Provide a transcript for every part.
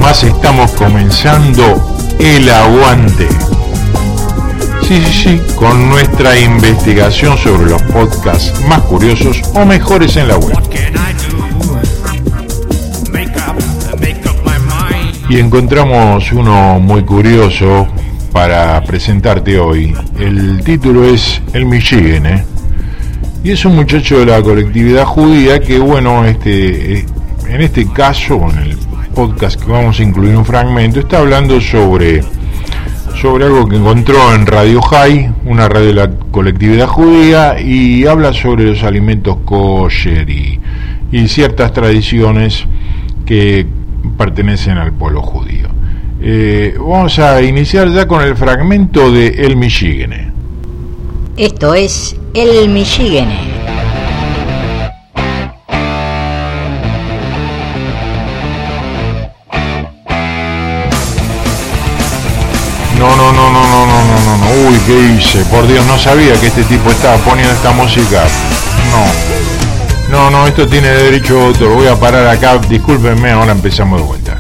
más estamos comenzando El Aguante. Sí, con nuestra investigación sobre los podcasts más curiosos o mejores en la web. Y encontramos uno muy curioso para presentarte hoy. El título es El Michigan, y es un muchacho de la colectividad judía que, bueno, en este caso, en el podcast que vamos a incluir un fragmento, está hablando sobre algo que encontró en Radio High, una radio de la colectividad judía, y habla sobre los alimentos kosher y ciertas tradiciones que pertenecen al pueblo judío. Vamos a iniciar ya con el fragmento de El Michigan. Esto es El Michigan. No. Uy, ¿qué hice? Por Dios, no sabía que este tipo estaba poniendo esta música. No, esto tiene derecho a autor. Voy a parar acá, discúlpenme, ahora empezamos de vuelta.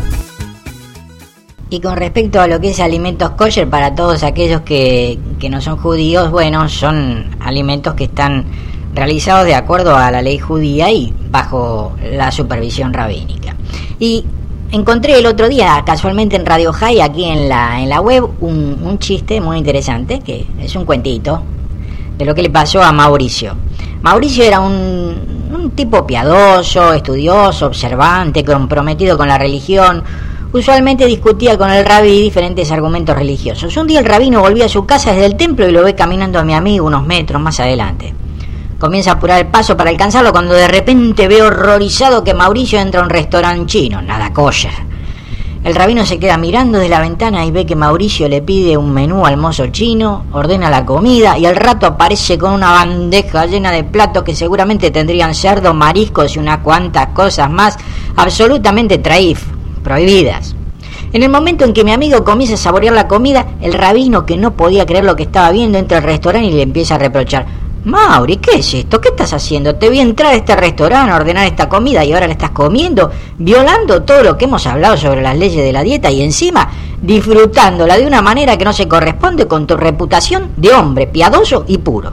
Y con respecto a lo que es alimentos kosher, para todos aquellos que no son judíos, bueno, son alimentos que están realizados de acuerdo a la ley judía y bajo la supervisión rabínica. Y encontré el otro día, casualmente en Radio High, aquí en la web, un chiste muy interesante, que es un cuentito de lo que le pasó a Mauricio. Mauricio era un tipo piadoso, estudioso, observante, comprometido con la religión. Usualmente discutía con el rabí diferentes argumentos religiosos. Un día el rabino volvía a su casa desde el templo y lo ve caminando a mi amigo unos metros más adelante. Comienza a apurar el paso para alcanzarlo cuando de repente ve horrorizado que Mauricio entra a un restaurante chino, nada kosher. El rabino se queda mirando desde la ventana y ve que Mauricio le pide un menú al mozo chino, ordena la comida y al rato aparece con una bandeja llena de platos que seguramente tendrían cerdo, mariscos y unas cuantas cosas más absolutamente prohibidas. En el momento en que mi amigo comienza a saborear la comida, el rabino, que no podía creer lo que estaba viendo, entra al restaurante y le empieza a reprochar: Mauri, ¿qué es esto? ¿Qué estás haciendo? Te vi entrar a este restaurante a ordenar esta comida y ahora la estás comiendo, violando todo lo que hemos hablado sobre las leyes de la dieta y encima disfrutándola de una manera que no se corresponde con tu reputación de hombre piadoso y puro.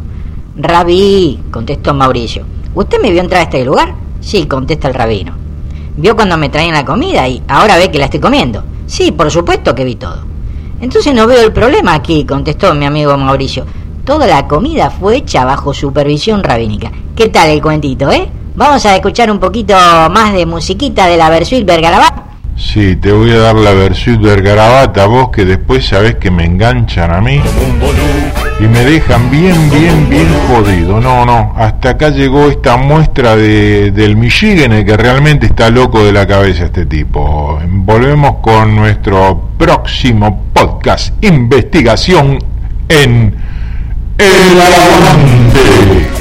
Rabí, contestó Mauricio, ¿usted me vio entrar a este lugar? Sí, contesta el rabino. ¿Vio cuando me traían la comida y ahora ve que la estoy comiendo? Sí, por supuesto que vi todo. Entonces no veo el problema aquí, contestó mi amigo Mauricio. Toda la comida fue hecha bajo supervisión rabínica. ¿Qué tal el cuentito, Vamos a escuchar un poquito más de musiquita de la Bersuit Vergarabat. Sí, te voy a dar la Bersuit Vergarabat a vos, que después sabés que me enganchan a mí y me dejan bien jodido. No, hasta acá llegó esta muestra del Michigan, que realmente está loco de la cabeza este tipo. Volvemos con nuestro próximo podcast, investigación en El Aguante.